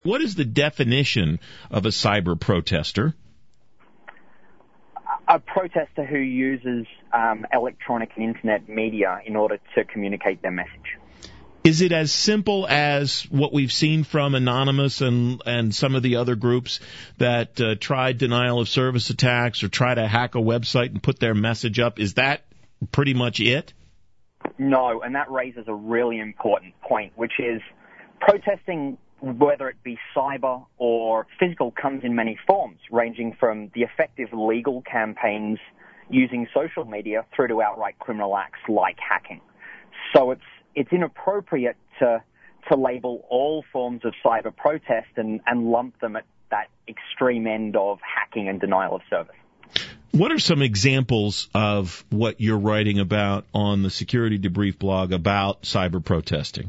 What is the definition of a cyber protester? A protester who uses electronic and internet media in order to communicate their message. Is it as simple as what we've seen from Anonymous and some of the other groups that tried denial of service attacks or try to hack a website and put their message up? Is that pretty much it? No, and that raises a really important point, which is protesting, whether it be cyber or physical, comes in many forms, ranging from the effective legal campaigns using social media through to outright criminal acts like hacking. So it's inappropriate to label all forms of cyber protest and lump them at that extreme end of hacking and denial of service. What are some examples of what you're writing about on the Security Debrief blog about cyber protesting?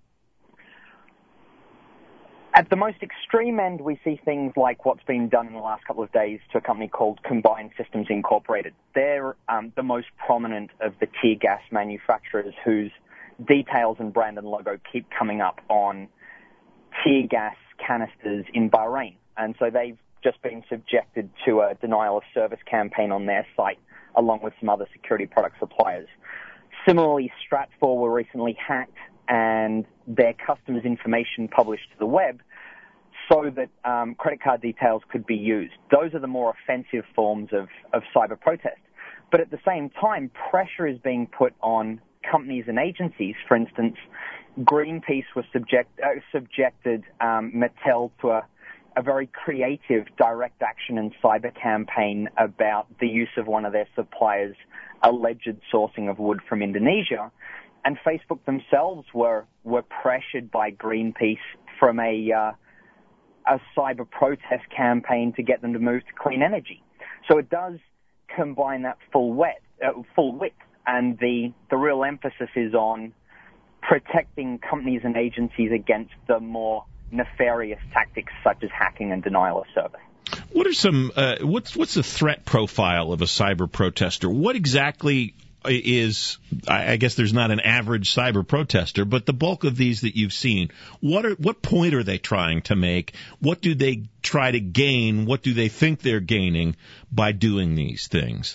At the most extreme end, we see things like what's been done in the last couple of days to a company called Combined Systems Incorporated. They're the most prominent of the tear gas manufacturers whose details and brand and logo keep coming up on tear gas canisters in Bahrain. And so they've just been subjected to a denial of service campaign on their site, along with some other security product suppliers. Similarly, Stratfor were recently hacked and their customers' information published to the web so that credit card details could be used. Those are the more offensive forms of cyber protest. But at the same time, pressure is being put on companies and agencies. For instance, Greenpeace was subjected Mattel to a very creative direct action and cyber campaign about the use of one of their suppliers' alleged sourcing of wood from Indonesia. And Facebook themselves were pressured by Greenpeace from a cyber protest campaign to get them to move to clean energy. So it does combine that full width, and the real emphasis is on protecting companies and agencies against the more nefarious tactics such as hacking and denial of service. What are some? What's the threat profile of a cyber protester? What exactly is? I guess there's not an average cyber protester, but the bulk of these that you've seen, what point are they trying to make? What do they try to gain? What do they think they're gaining by doing these things?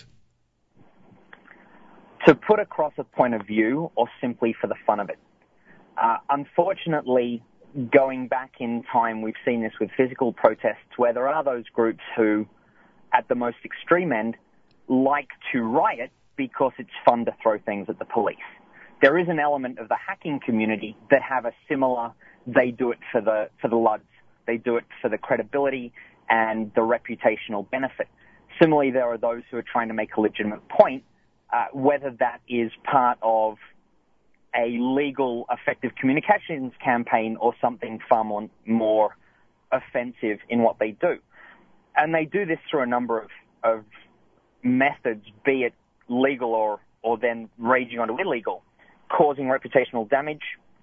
To put across a point of view, or simply for the fun of it. Unfortunately, going back in time, we've seen this with physical protests where there are those groups who, at the most extreme end, like to riot because it's fun to throw things at the police. There is an element of the hacking community that have a similar, they do it for the LUDs. They do it for the credibility and the reputational benefit. Similarly, there are those who are trying to make a legitimate point, whether that is part of a legal effective communications campaign or something far more offensive in what they do. And they do this through a number of methods, be it legal or then raging onto illegal, causing reputational damage,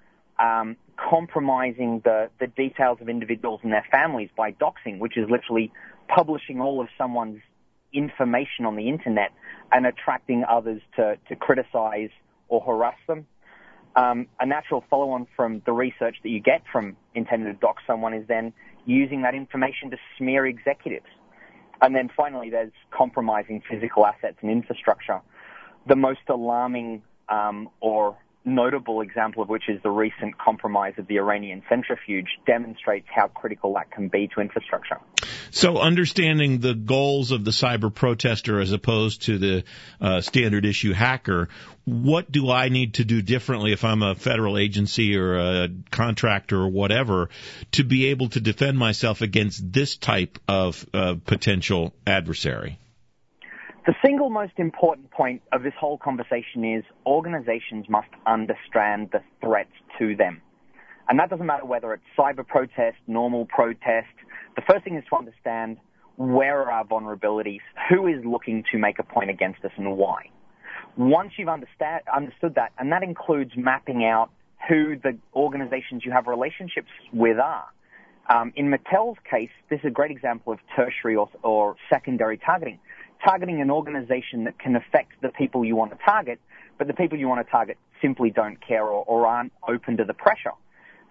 compromising the details of individuals and their families by doxing, which is literally publishing all of someone's information on the internet and attracting others to criticize or harass them. A natural follow-on from the research that you get from intending to dox someone is then using that information to smear executives. And then finally, there's compromising physical assets and infrastructure. The most alarming or notable example of which is the recent compromise of the Iranian centrifuge demonstrates how critical that can be to infrastructure. So understanding the goals of the cyber protester as opposed to the standard issue hacker, what do I need to do differently if I'm a federal agency or a contractor or whatever to be able to defend myself against this type of potential adversary? The single most important point of this whole conversation is organizations must understand the threats to them. And that doesn't matter whether it's cyber protest, normal protest. The first thing is to understand where are our vulnerabilities, who is looking to make a point against us, and why. Once you've understood that, and that includes mapping out who the organizations you have relationships with are. In Mattel's case, this is a great example of tertiary or secondary targeting. Targeting an organization that can affect the people you want to target, but the people you want to target simply don't care or aren't open to the pressure.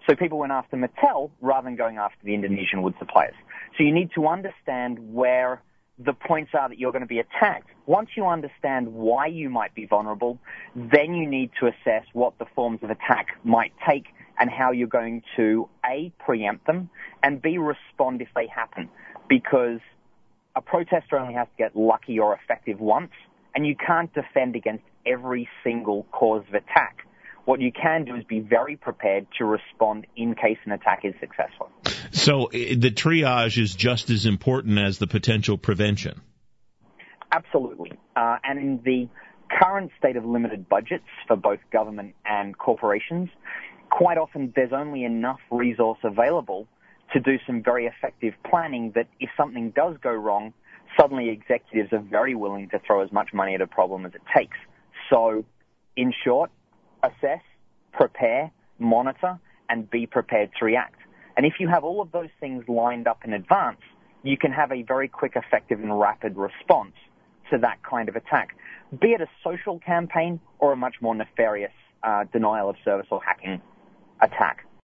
So people went after Mattel rather than going after the Indonesian wood suppliers. So you need to understand where the points are that you're going to be attacked. Once you understand why you might be vulnerable, then you need to assess what the forms of attack might take and how you're going to, A, preempt them, and B, respond if they happen. Because a protester only has to get lucky or effective once, and you can't defend against every single cause of attack. What you can do is be very prepared to respond in case an attack is successful. So the triage is just as important as the potential prevention. Absolutely. And in the current state of limited budgets for both government and corporations, quite often there's only enough resource available to do some very effective planning that if something does go wrong, suddenly executives are very willing to throw as much money at a problem as it takes. So, in short, assess, prepare, monitor, and be prepared to react. And if you have all of those things lined up in advance, you can have a very quick, effective, and rapid response to that kind of attack, be it a social campaign or a much more nefarious denial of service or hacking attack.